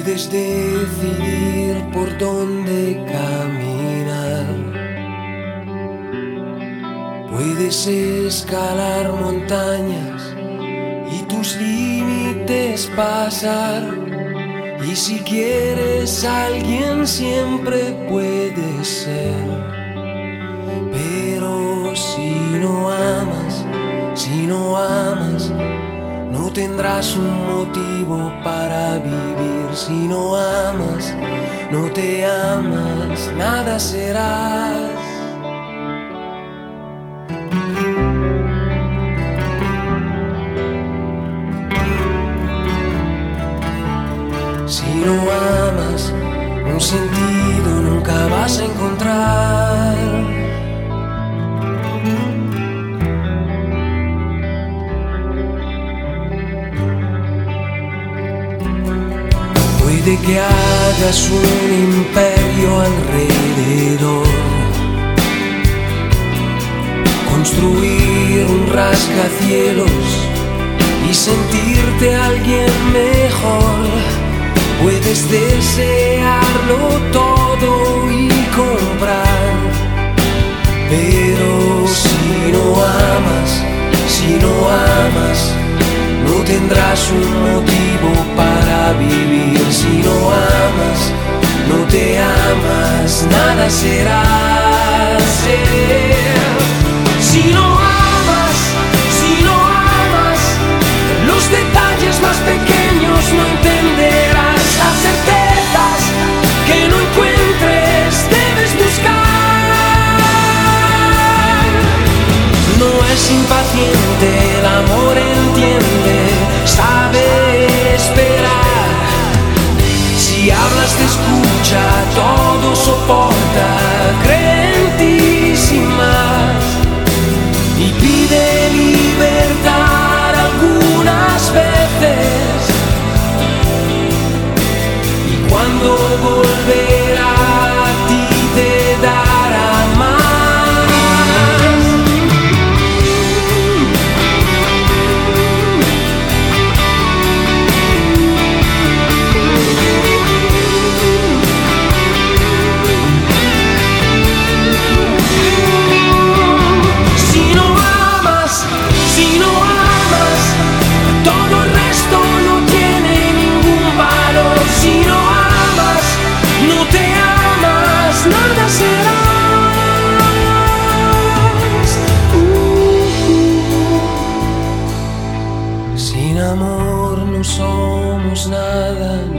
Puedes decidir por dónde caminar, puedes escalar montañas y tus límites pasar. Y si quieres a alguien siempre puedes ser, pero si no amas, no tendrás un motivo para vivir. Si no amas, no te amas, nada serás. Si no amas, un sentido nunca vas a encontrar. Puede que hagas un imperio alrededor, construir un rascacielos y sentirte alguien mejor. Puedes desearlo todo y comprar, pero si no amas, no tendrás un motivo para vivir. Si no amas, no te amas, nada serás. Si no amas, los detalles más pequeños no entenderás. Las certezas que no encuentres debes buscar. No es impaciente, el amor entiende, sabe esperar. Si hablas te escucha, todo soporta, cree en ti sin más y pide libertad algunas veces. Y cuando volverá a ti te dará más. Sin amor no somos nada.